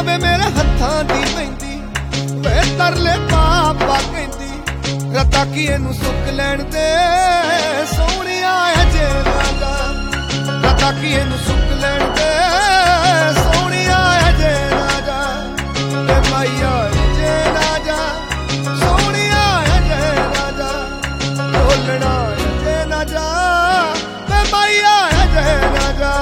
ਜਿਵੇਂ ਮੇਰੇ ਹੱਥਾਂ ਦੀ ਪੈਂਦੀ ਵੇ ਤਰਲੇ ਪਾਪਾ ਕਹਿੰਦੀ ਰੱਤਾ ਕੀ ਇਹਨੂੰ ਸੁੱਕ ਲੈਣ ਦੇ ਸੋਹਣਿਆ ਅਜੇ ਰਾਜਾ ਰੱਤਾ ਕੀ ਇਹਨੂੰ ਸੁੱਕ ਲੈਣ ਦੇ ਸੋਹਣਿਆ ਅਜੇ ਰਾਜਾ ਤੇ ਮਾਈਆ ਅਜੇ ਰਾਜਾ ਸੋਹਣਿਆ ਅਜੇ ਰਾਜਾ ਢੋਲਣਾ ਅਜੇ ਰਾਜਾ ਤੇ ਮਾਈਆ ਅਜੇ ਰਾਜਾ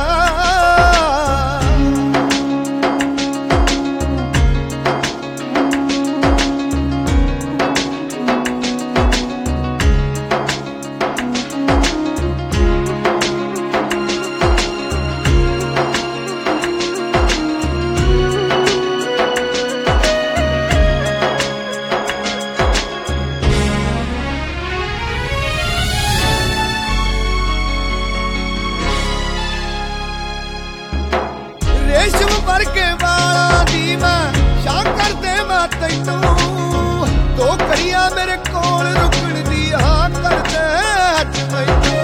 रेशम वर्गे वाला दी मैं शां कर दे मैं तैनू दो कड़ियां मेरे कोल रुकण दी हाँ कर दे अज मैनू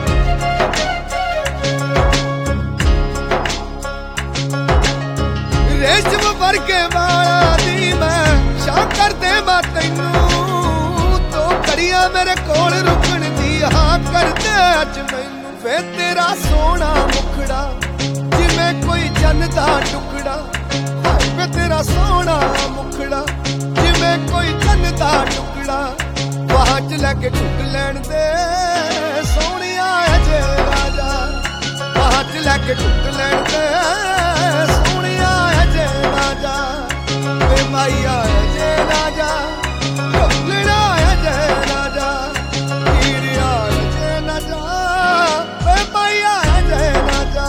रेशम वर्गे वाला दी मैं शां कर दे मैं तैनू दो कड़ियां मेरे कोल रुकण दी हाँ कर दे अज मैनू वे तेरा सोहना मुखड़ा जिवें कोई जन दा टुकड़ा हाय वे तेरा सोहना मुखड़ा जिवें कोई जन दा टुकड़ा बाह च लैके टुक लैण दे सोहणिया अजे राजा बाह च लैके टुक लैण दे सोहणिया अजे राजा वे माईया अजे राजा ढोलना अजे राजा हीरिया अजे राजा वे माईया अजे राजा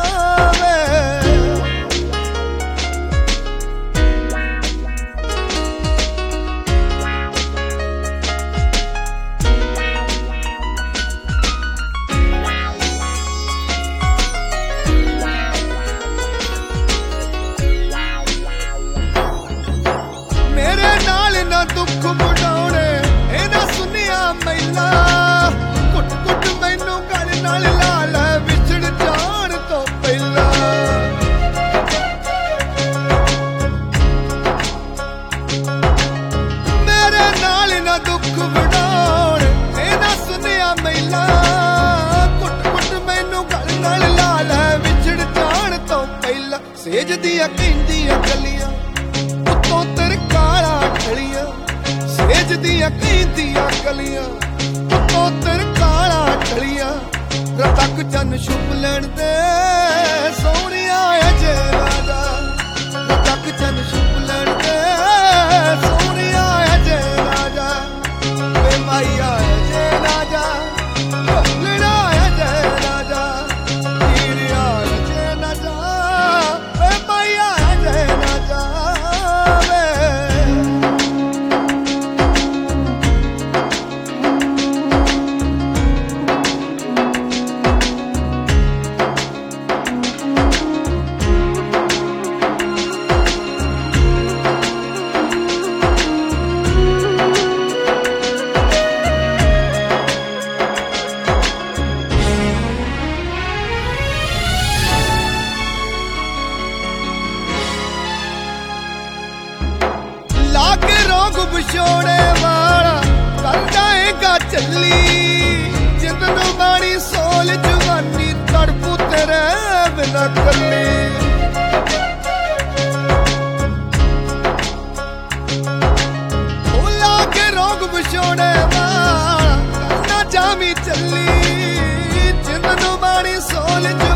दुख मुड़ाने इन्हां सुनिया मैला घुट घुट मैनू गल नाल ला लै विछड़ जाण तो पहला मेरे नाल ना दुख मुड़ाने इन्हां सुनिया मैला घुट घुट मैनू गल नाल ला लै विछड़ जाण तो पहला सेज दियां कहंदियां गलियां उत्तों तेरे काला ठलियां सेज दियां कहंदियां गलियां उत्तों तेरे काला ठलियां रतक चन छुप लैण दे सोहणिया अजे राजा रतक चन छुप लैण दे सोहणिया अजे राजा वे माईया अजे राजा ढोलना अजे राजा हीरिया अजे राजा वे माईया अजे राजा लाके रोग विछोड़े वाला कर जाएगा चली जिंदनू माड़ी सोल जवानी तड़पू तेरे बिना कली लाके रोग विछोड़े वाला करना जामी चली जिंदनू माड़ी सोल